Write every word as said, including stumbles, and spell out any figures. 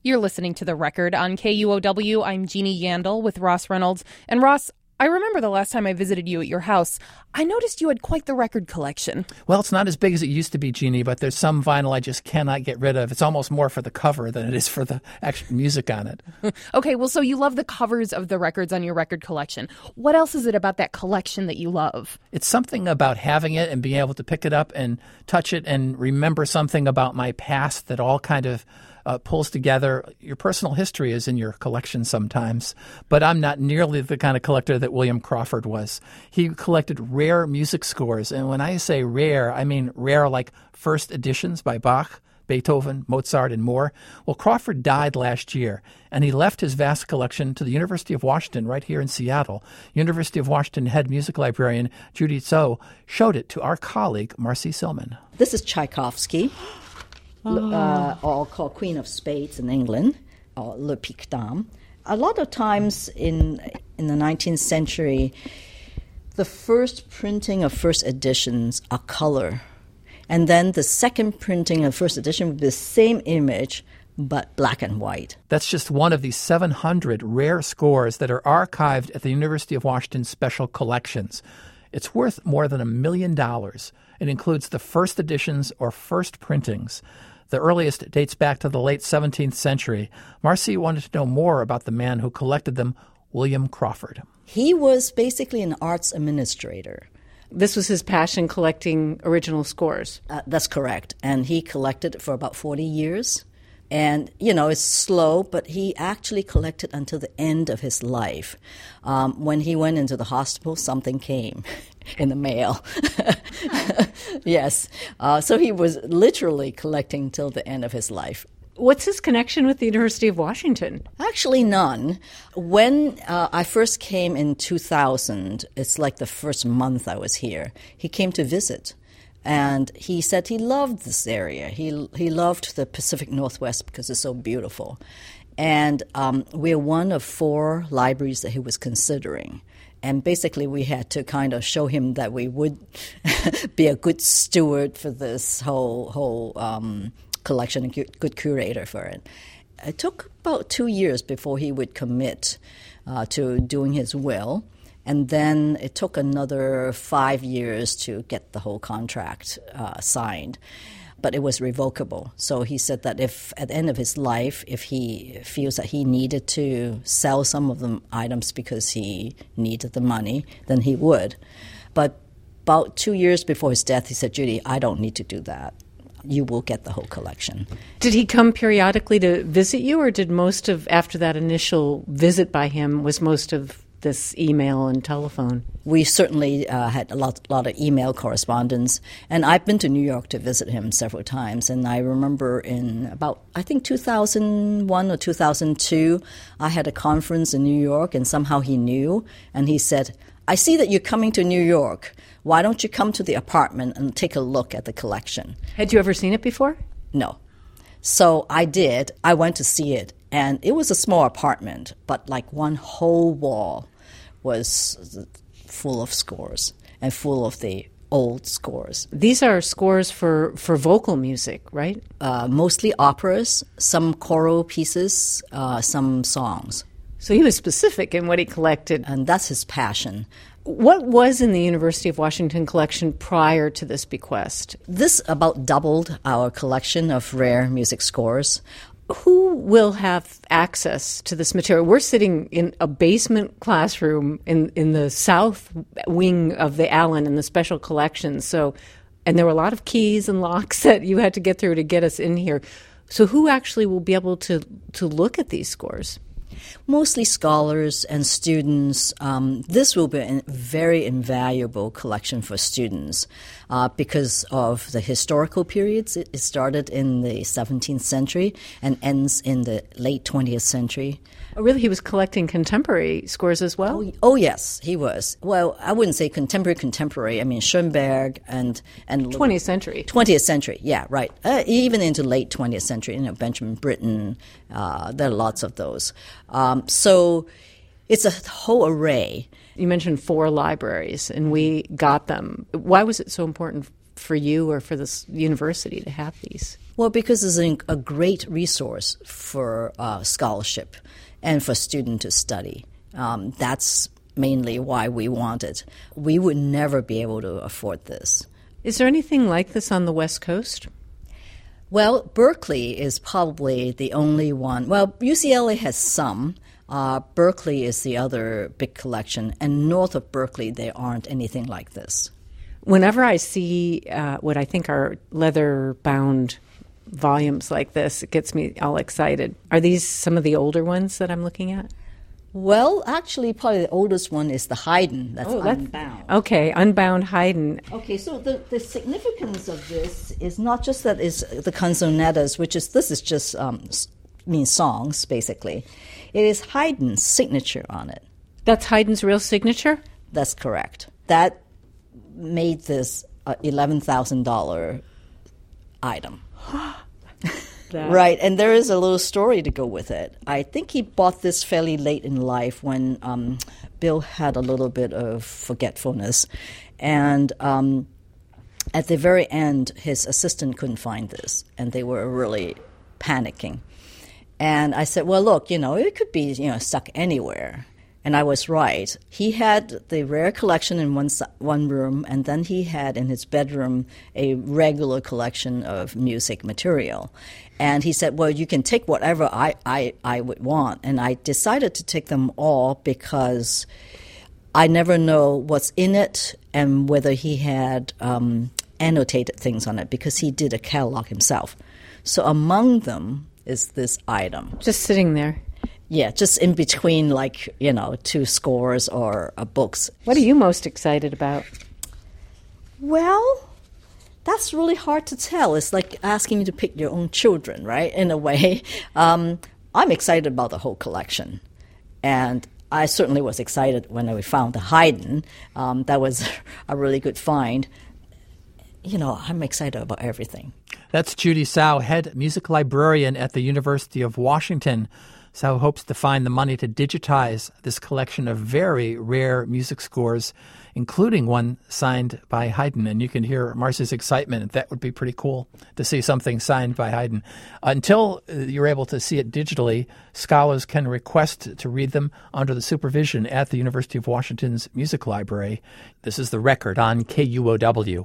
You're listening to The Record on K U O W. I'm Jeannie Yandel with Ross Reynolds. And Ross, I remember the last time I visited you at your house, I noticed you had quite the record collection. Well, it's not as big as it used to be, Jeannie, but there's some vinyl I just cannot get rid of. It's almost more for the cover than it is for the actual music on it. Okay, well, so you love the covers of the records on your record collection. What else is it about that collection that you love? It's something about having it and being able to pick it up and touch it and remember something about my past that all kind of Uh, pulls together. Your personal history is in your collection sometimes, but I'm not nearly the kind of collector that William Crawford was. He collected rare music scores, and when I say rare, I mean rare like first editions by Bach, Beethoven, Mozart, and more. Well, Crawford died last year, and he left his vast collection to the University of Washington right here in Seattle. University of Washington head music librarian Judy Tso showed it to our colleague Marcy Silman. This is Tchaikovsky. Oh. Uh, or called Queen of Spades in England, or Le Pic Dame. A lot of times in in the nineteenth century, the first printing of first editions are color. And then the second printing of first edition would be the same image, but black and white. That's just one of these seven hundred rare scores that are archived at the University of Washington Special Collections. It's worth more than a million dollars. It includes the first editions or first printings. The earliest dates back to the late seventeenth century. Marcy wanted to know more about the man who collected them, William Crawford. He was basically an arts administrator. This was his passion, collecting original scores. Uh, that's correct. And he collected it for about forty years. And, you know, it's slow, but he actually collected until the end of his life. Um, when he went into the hospital, something came in the mail. Yes. Uh, so he was literally collecting till the end of his life. What's his connection with the University of Washington? Actually, none. When uh, I first came in two thousand, it's like the first month I was here, he came to visit. And he said he loved this area. He he loved the Pacific Northwest because it's so beautiful. And um, we're one of four libraries that he was considering. And basically we had to kind of show him that we would be a good steward for this whole, whole um, collection, a good curator for it. It took about two years before he would commit uh, to doing his will. And then it took another five years to get the whole contract uh, signed. But it was revocable. So he said that if at the end of his life, if he feels that he needed to sell some of the items because he needed the money, then he would. But about two years before his death, he said, Judy, I don't need to do that. You will get the whole collection. Did he come periodically to visit you, or did most of, after that initial visit by him, was most of this email and telephone? We certainly uh, had a lot, lot of email correspondence, and I've been to New York to visit him several times. And I remember in about, I think two thousand one or two thousand two, I had a conference in New York, and somehow he knew, and he said, I see that you're coming to New York. Why don't you come to the apartment and take a look at the collection? Had you ever seen it before? No. So I did. I went to see it, and it was a small apartment, but like one whole wall was full of scores and full of the old scores. These are scores for, for vocal music, right? Uh, mostly operas, some choral pieces, uh, some songs. So he was specific in what he collected. And that's his passion. What was in the University of Washington collection prior to this bequest? This about doubled our collection of rare music scores. Who will have access to this material? We're sitting in a basement classroom in, in the south wing of the Allen in the special collections. So, and there were a lot of keys and locks that you had to get through to get us in here. So who actually will be able to, to look at these scores? Mostly scholars and students. Um, this will be a very invaluable collection for students uh, because of the historical periods. It, it started in the seventeenth century and ends in the late twentieth century. Oh, really? He was collecting contemporary scores as well? Oh, oh, yes, he was. Well, I wouldn't say contemporary, contemporary. I mean, Schoenberg and... and twentieth century. twentieth century, yeah, right. Uh, even into late twentieth century, you know, Benjamin Britten, uh, there are lots of those. Um, so it's a whole array. You mentioned four libraries, and we got them. Why was it so important for you or for this university to have these? Well, because it's a, a great resource for uh, scholarship and for students to study. Um, that's mainly why we want it. We would never be able to afford this. Is there anything like this on the West Coast? Well, Berkeley is probably the only one. Well, U C L A has some. Uh, Berkeley is the other big collection. And north of Berkeley, there aren't anything like this. Whenever I see uh, what I think are leather-bound volumes like this, it gets me all excited. Are these some of the older ones that I'm looking at? Well, actually, probably the oldest one is the Haydn. That's oh, that's, unbound. Okay, unbound Haydn. Okay, so the, the significance of this is not just that it's the canzonettas, which is, this is just um, means songs, basically. It is Haydn's signature on it. That's Haydn's real signature? That's correct. That made this an eleven thousand dollars item. Right, and there is a little story to go with it. I think he bought this fairly late in life when um, Bill had a little bit of forgetfulness. And um, at the very end, his assistant couldn't find this, and they were really panicking. And I said, well, look, you know, it could be, you know, stuck anywhere. And I was right. He had the rare collection in one one room, and then he had in his bedroom a regular collection of music material. And he said, well, you can take whatever I, I, I would want. And I decided to take them all because I never know what's in it and whether he had um, annotated things on it, because he did a catalog himself. So among them is this item. Just sitting there. Yeah, just in between, like, you know, two scores or uh, books. What are you most excited about? Well, that's really hard to tell. It's like asking you to pick your own children, right, in a way. Um, I'm excited about the whole collection. And I certainly was excited when we found the Haydn. Um, that was a really good find. You know, I'm excited about everything. That's Judy Tsao, head music librarian at the University of Washington. Tsao hopes to find the money to digitize this collection of very rare music scores, including one signed by Haydn. And you can hear Marcy's excitement. That would be pretty cool to see something signed by Haydn. Until you're able to see it digitally, scholars can request to read them under the supervision at the University of Washington's Music Library. This is The Record on K U O W.